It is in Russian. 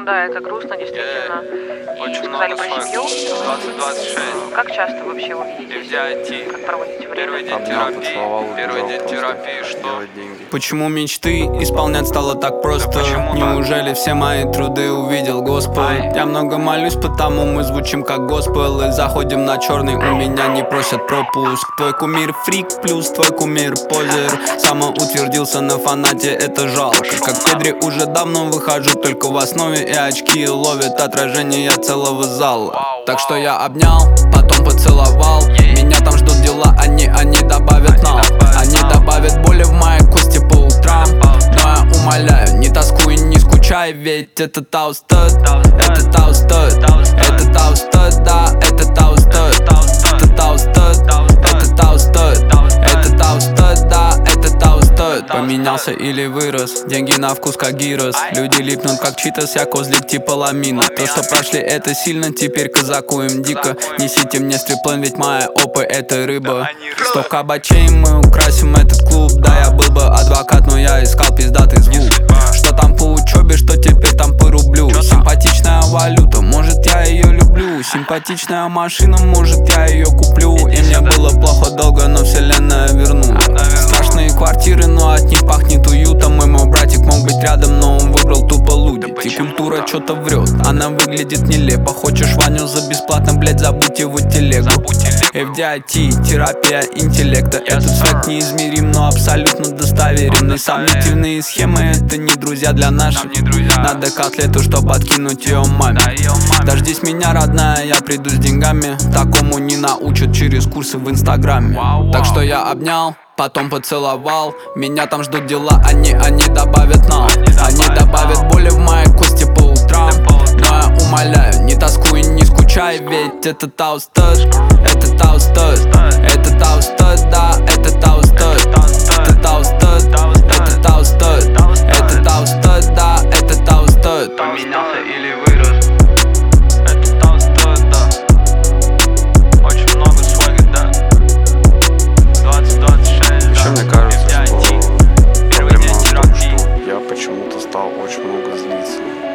да, это грустно, действительно. И сказали про семью. 2026. Как часто вы вообще видитесь? Как проводите время? Первый день терапии, что? Почему мечты исполнять стало так просто? Неужели все мои труды увидел Господь? Я много молюсь, потому мы звучим как госпел. И заходим на черный, у меня не просят пропуск. Твой кумир фрик плюс твой кумир позер. Самоутвердился на фанате, это жалко. Как Педри уже давно выхожу только в основе. И очки ловят отражение целого зала. Так что я обнял, потом поцеловал. Меня там ждут дела, они добавят нам. Они добавят боли в мои кости по утрам. Но я умоляю, не тоскуй, не скучай. Ведь это таустед, это таустед, это таустед, да, это таустед, это таустед, это таустед, это таустед, да, это таустед. Поменялся или вырос, деньги на вкус как гирос. Люди липнут как читас, я козлик типа ламина. То, что прошли, это сильно, теперь казаку им дико. Несите мне стриплен, ведь моя опы это рыба. 100 кабачей, мы украсим этот клуб. Да, я был бы адвокат, но я искал пиздатый звук. Что там по учебе, что теперь там по рублю. Симпатичная валюта, может я ее люблю. Симпатичная машина, может я ее куплю. И мне было плохо долго, но вселенная вернула. Страшные квартиры, но от них пахнет уютом. И мой братик мог быть рядом, но он выбрал тупо лудить. И культура что-то врет, она выглядит нелепо. Хочешь Ваню за бесплатно, блять, забудь его телегу. FDIT, терапия интеллекта. Этот свет неизмерим, но абсолютно достоверен. И сомнительные схемы, это не друзья для наших. Надо котлету, чтоб подкинуть ее маме. Дождись меня, родная, я приду с деньгами. Такому не научат через курсы в инстаграме. Так что я обнял, потом поцеловал. Меня там ждут дела, они добавят нам. Они добавят боли в мои кости по утрам. Но я умоляю, не тоскуй, не скучай. Ведь это таустед, это таустед, это таустед, да, это таустед, это таустед, это таустед, это таустед, да, это таустед. Поменялся или вырос? Это таустед, да. Очень много свойга, да. 2026, Еще мне кажется, что Первый день проблема в том, терапии. что я почему-то стал очень много злиться.